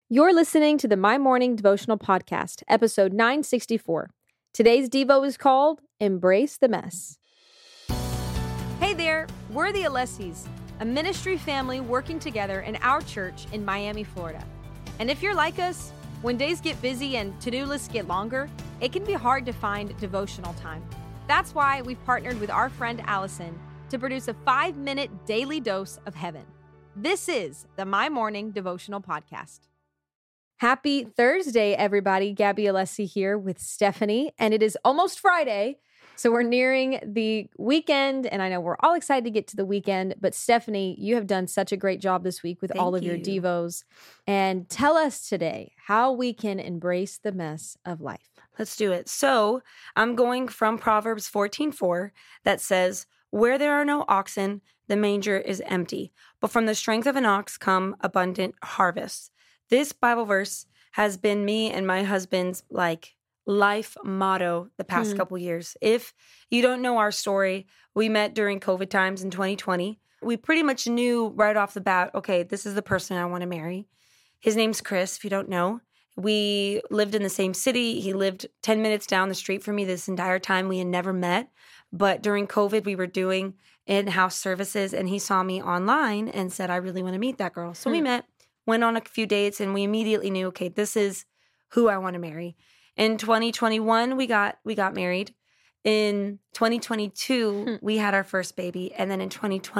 You're listening to the My Morning Devotional Podcast, episode 964. Today's Devo is called Embrace the Mess. Hey there, we're the Alessis, a ministry family working together in our church in Miami, Florida. And if you're like us, when days get busy and to-do lists get longer, it can be hard to find devotional time. That's why we've partnered with our friend Allison to produce a 5-minute daily dose of heaven. This is the My Morning Devotional Podcast. Happy Thursday, everybody. Gabby Alessi here with Stephanie, and it is almost Friday, so we're nearing the weekend, and I know we're all excited to get to the weekend, but Stephanie, you have done such a great job this week with all of your devos, and tell us today how we can embrace the mess of life. Let's do it. So I'm going from Proverbs 14:4 that says, "Where there are no oxen, the manger is empty, but from the strength of an ox come abundant harvests." This Bible verse has been me and my husband's life motto the past couple years. If you don't know our story, we met during COVID times in 2020. We pretty much knew right off the bat, okay, this is the person I want to marry. His name's Chris, if you don't know. We lived in the same city. He lived 10 minutes down the street from me this entire time. We had never met. But during COVID, we were doing in-house services, and he saw me online and said, I really want to meet that girl. So we met. Went on a few dates, and we immediately knew, okay, this is who I want to marry. In 2021, we got married. In 2022, we had our first baby. And then in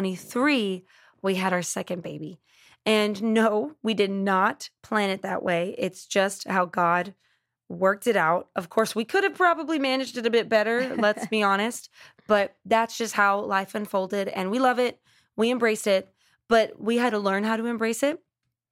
2023, we had our second baby. And no, we did not plan it that way. It's just how God worked it out. Of course, we could have probably managed it a bit better, let's be honest. But that's just how life unfolded. And we love it. We embrace it. But we had to learn how to embrace it.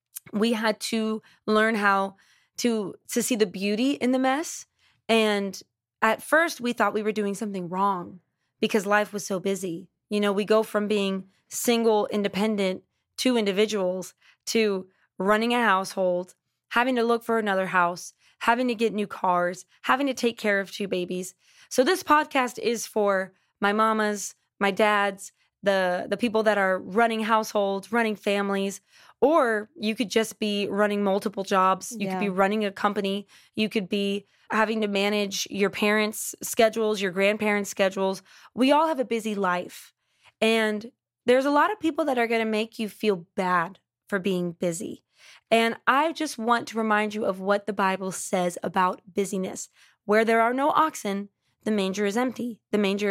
We had to learn how to see the beauty in the mess. And at first, we thought we were doing something wrong because life was so busy. You know, we go from being single, independent, two individuals to running a household, having to look for another house, having to get new cars, having to take care of two babies. So this podcast is for my mamas, my dads, the people that are running households, running families, or you could just be running multiple jobs. You could be running a company. You could be having to manage your parents' schedules, your grandparents' schedules. We all have a busy life. And there's a lot of people that are going to make you feel bad for being busy. And I just want to remind you of what the Bible says about busyness. Where there are no oxen, the manger is empty.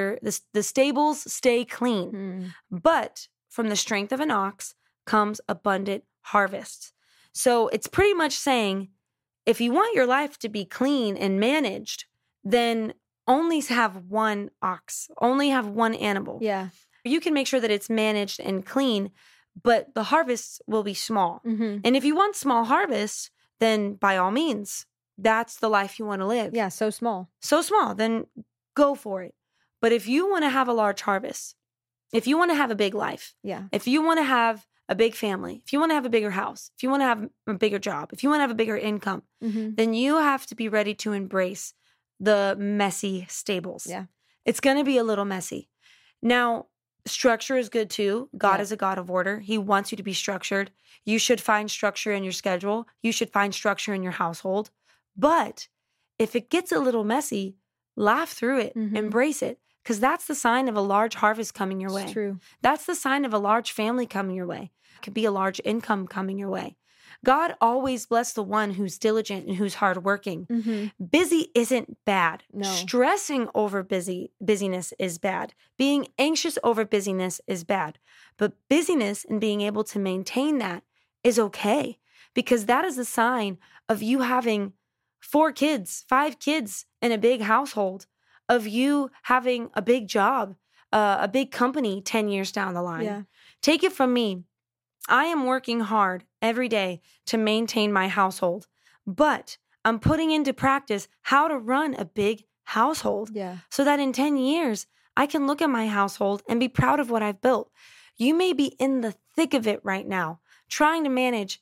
The stables stay clean. But from the strength of an ox comes abundant harvests. So it's pretty much saying, if you want your life to be clean and managed, then only have one ox, only have one animal. Yeah. You can make sure that it's managed and clean, but the harvests will be small. And if you want small harvests, then by all means, that's the life you want to live. Yeah, so small. So small, then go for it. But if you want to have a large harvest, if you want to have a big life, if you want to have a big family, if you want to have a bigger house, if you want to have a bigger job, if you want to have a bigger income, then you have to be ready to embrace the messy stables. Yeah. It's going to be a little messy. Now, structure is good too. God is a God of order. He wants you to be structured. You should find structure in your schedule. You should find structure in your household. But if it gets a little messy, laugh through it, embrace it, because that's the sign of a large harvest coming your way. It's true. That's the sign of a large family coming your way. It could be a large income coming your way. God always bless the one who's diligent and who's hardworking. Busy isn't bad. No. Stressing over busyness is bad. Being anxious over busyness is bad. But busyness and being able to maintain that is okay, because that is a sign of you having 4 kids, 5 kids in a big household, of you having a big job, a big company 10 years down the line. Yeah. Take it from me. I am working hard every day to maintain my household, but I'm putting into practice how to run a big household so that in 10 years, I can look at my household and be proud of what I've built. You may be in the thick of it right now, trying to manage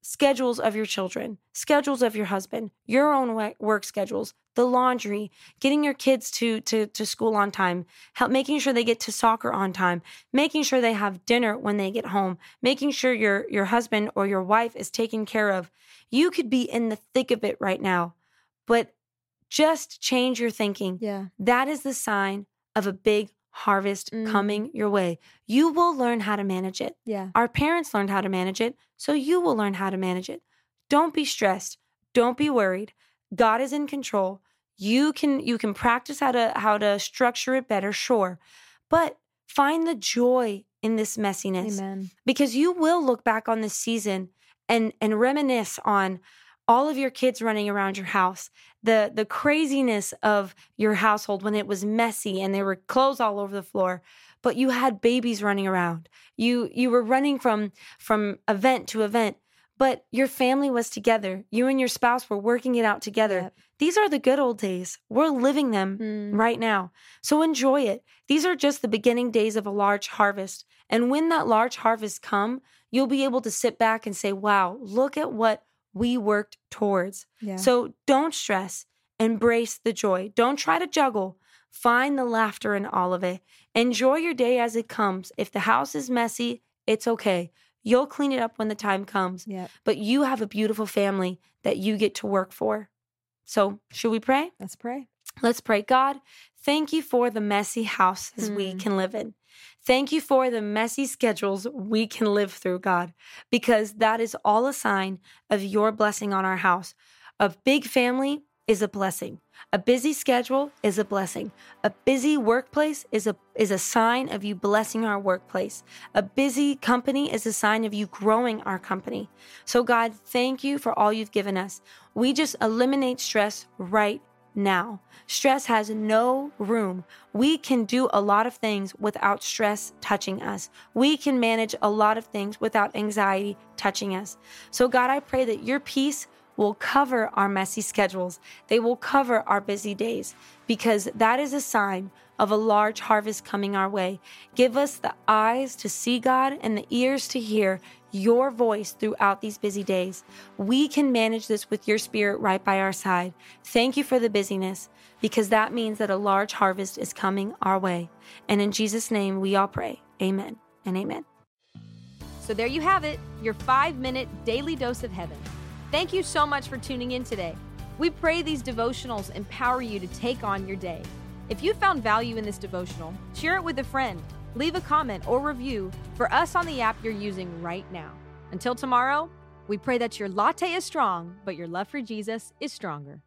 schedules of your children, schedules of your husband, your own work schedules, the laundry, getting your kids to school on time, making sure they get to soccer on time, making sure they have dinner when they get home, making sure your husband or your wife is taken care of. You could be in the thick of it right now, but just change your thinking. Yeah. That is the sign of a big harvest coming your way. You will learn how to manage it. Yeah. Our parents learned how to manage it, so you will learn how to manage it. Don't be stressed. Don't be worried. God is in control. You can practice how to structure it better, sure. But find the joy in this messiness. Amen. Because you will look back on this season and reminisce on all of your kids running around your house, the craziness of your household when it was messy and there were clothes all over the floor, but you had babies running around. You were running from event to event, but your family was together. You and your spouse were working it out together. Yep. These are the good old days. We're living them right now. So enjoy it. These are just the beginning days of a large harvest. And when that large harvest come, you'll be able to sit back and say, wow, look at what we worked towards. Yeah. So don't stress. Embrace the joy. Don't try to juggle. Find the laughter in all of it. Enjoy your day as it comes. If the house is messy, it's okay. You'll clean it up when the time comes. Yep. But you have a beautiful family that you get to work for. So should we pray? Let's pray. Let's pray. God, thank you for the messy houses we can live in. Thank you for the messy schedules we can live through, God, because that is all a sign of your blessing on our house. A big family is a blessing. A busy schedule is a blessing. A busy workplace is a sign of you blessing our workplace. A busy company is a sign of you growing our company. So God, thank you for all you've given us. We just eliminate stress right now. Stress has no room. We can do a lot of things without stress touching us. We can manage a lot of things without anxiety touching us. So God, I pray that your peace will cover our messy schedules. They will cover our busy days, because that is a sign of a large harvest coming our way. Give us the eyes to see, God, and the ears to hear your voice throughout these busy days. We can manage this with your Spirit right by our side. Thank you for the busyness, because that means that a large harvest is coming our way. And in Jesus' name, we all pray. Amen and amen. So there you have it, your 5-minute daily dose of heaven. Thank you so much for tuning in today. We pray these devotionals empower you to take on your day. If you found value in this devotional, share it with a friend, leave a comment or review for us on the app you're using right now. Until tomorrow, we pray that your latte is strong, but your love for Jesus is stronger.